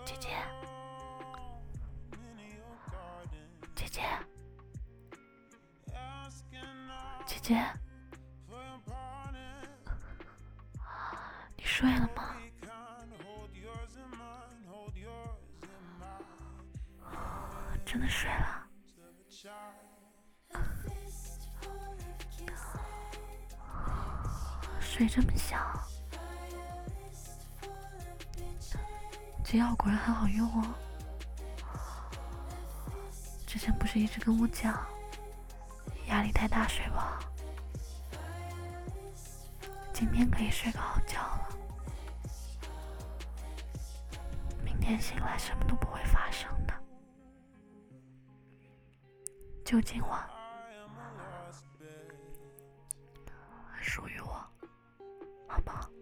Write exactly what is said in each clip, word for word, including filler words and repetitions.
姐姐，姐姐，姐姐，你睡了吗？真的睡了？睡这么香，这药果然很好用哦。之前不是一直跟我讲压力太大睡不好，今天可以睡个好觉了。明天醒来什么都不会发生的，就今晚属于我，好不好？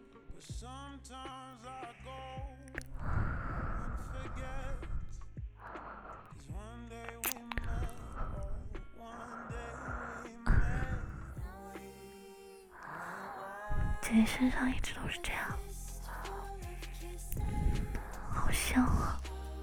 姐姐身上一直都是这样，好香啊！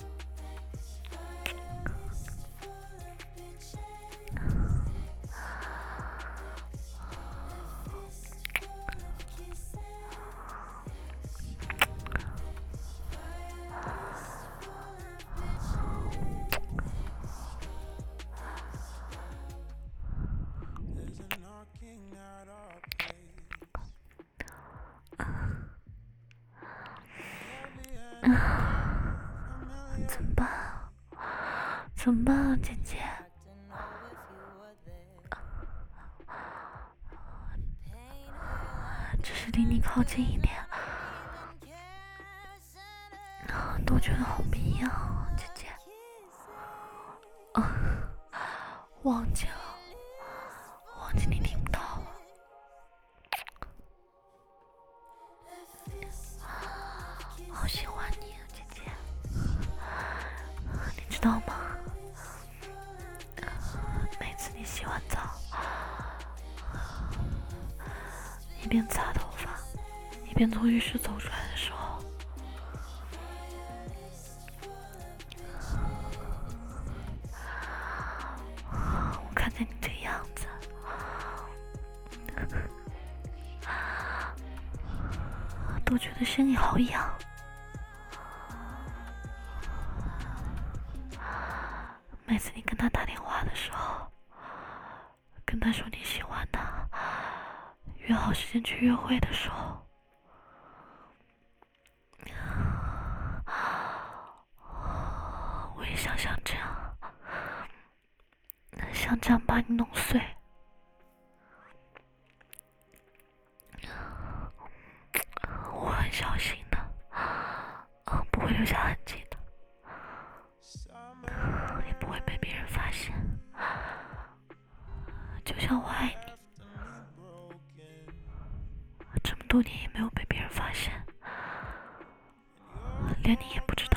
怎么办啊？怎么办啊，姐姐？只是离你靠近一点，都觉得好迷呀，姐姐。啊，忘记了，忘记你听不到了。好喜欢你啊，姐姐。你知道吗？每次你洗完澡，一边擦头发，一边从浴室走出来的时候，我看见你这个样子，都觉得心里好痒。每次你跟他打电话的时候，跟他说你喜欢他，约好时间去约会的时候，我也想像这样，想这样把你弄碎。我很小心的，不会留下痕迹的，也不会被别人发现，就像我爱你，这么多年也没有被别人发现，连你也不知道。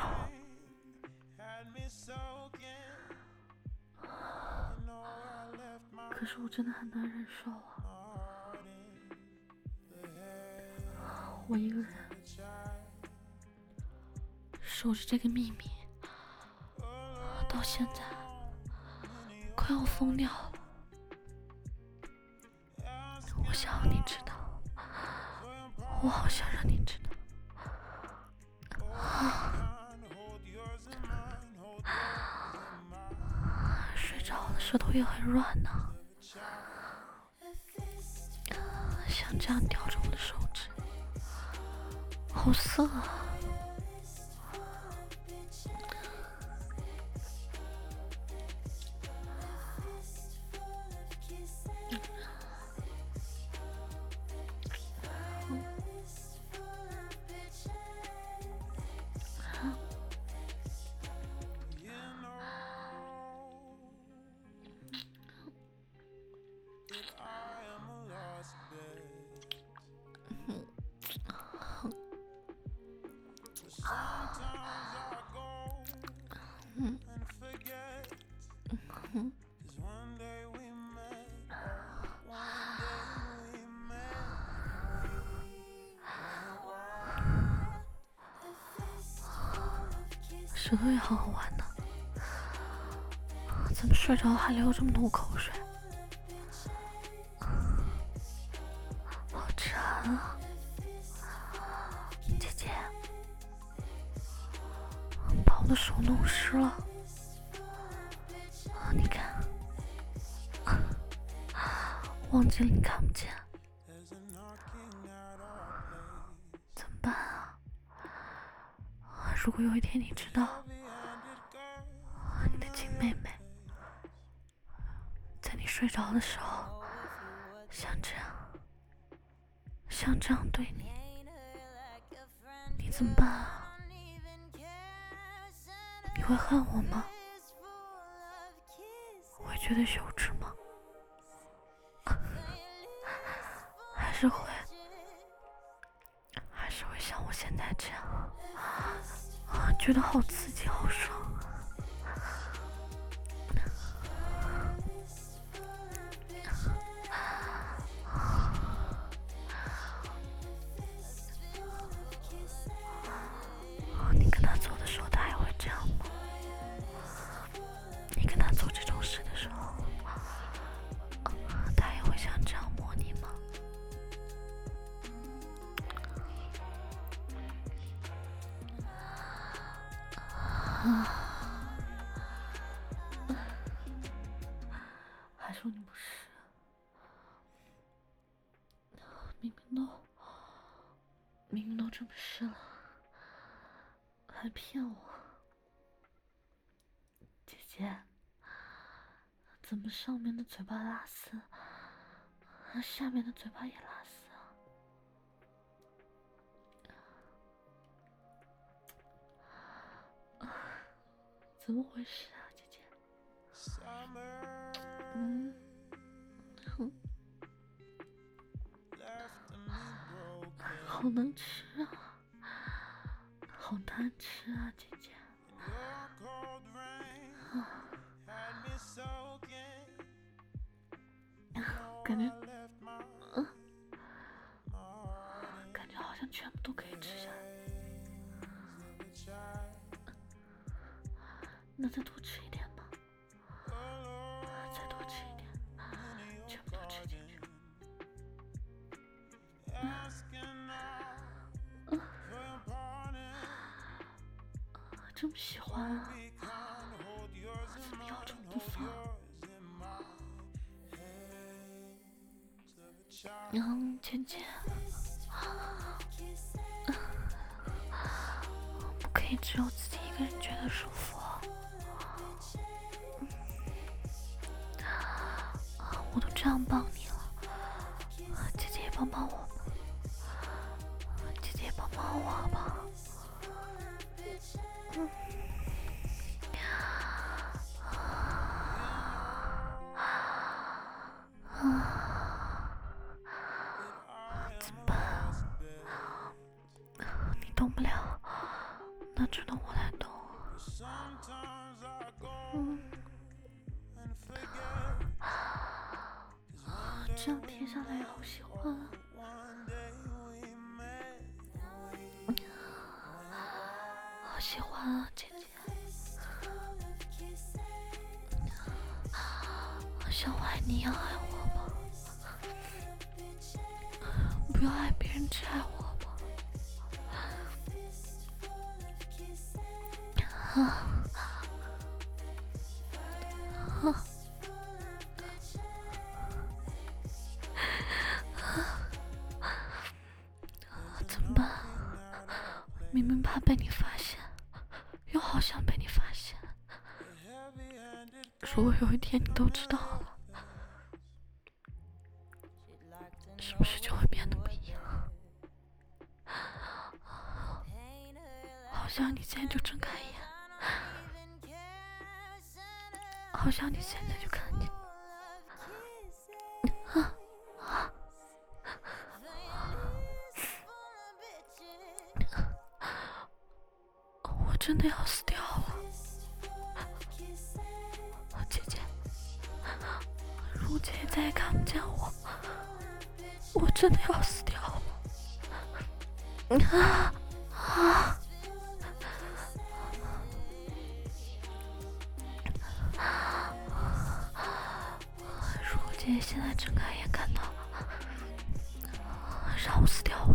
可是我真的很难忍受啊，我一个人守着这个秘密，到现在快要疯掉了。我想让你知道，我好想让你知道。睡着了，舌头也很软呢，像这样叼着我的手指，好色啊！ 舌头也好好玩呢，怎么睡着还流这么多口水？好馋啊！姐姐，把我的手弄湿了。啊，你看，忘记了你看不见，怎么办啊？如果有一天你知道，你的亲妹妹在你睡着的时候像这样像这样对你，你怎么办啊？你会恨我吗？会觉得羞耻吗？还是会还是会像我现在这样啊，觉得好刺激好爽啊。你跟他做的时候他还会这样吗？你跟他做这种事的时候他也会像这样摸你吗？还说你不是，明明都明明都这么湿了，还骗我。姐姐，怎么上面的嘴巴拉丝，下面的嘴巴也拉丝啊？怎么回事啊，姐姐？嗯，哼，好能吃啊，好难吃啊，姐姐。啊，感觉，嗯，感觉好像全部都可以吃下来。那再多吃一点吧，再多吃一点，全部都吃进去。嗯嗯，这么喜欢啊？怎么要这么不放？嗯，芊芊，不可以只有自己一个人觉得舒服啊。我都这样帮你了，姐姐也帮帮我吧，姐姐也帮帮我好不好？嗯。怎么办啊？你动不了，那只能我来动。嗯。这样贴下来好喜欢啊。好喜欢啊，姐姐。像我爱你一样爱我吗？不要爱别人，只爱我吗？啊啊！怎么办？明明怕被你发现，又好想被你发现。如果有一天你都知道了，是不是就会变得不一样？好像你现在就睁开眼，好像你现在就看见。啊啊！我真的要死掉了，姐姐。如果姐姐再也看不见我，我真的要死掉了。啊啊！ 姐现在睁开眼看到，让我死掉，我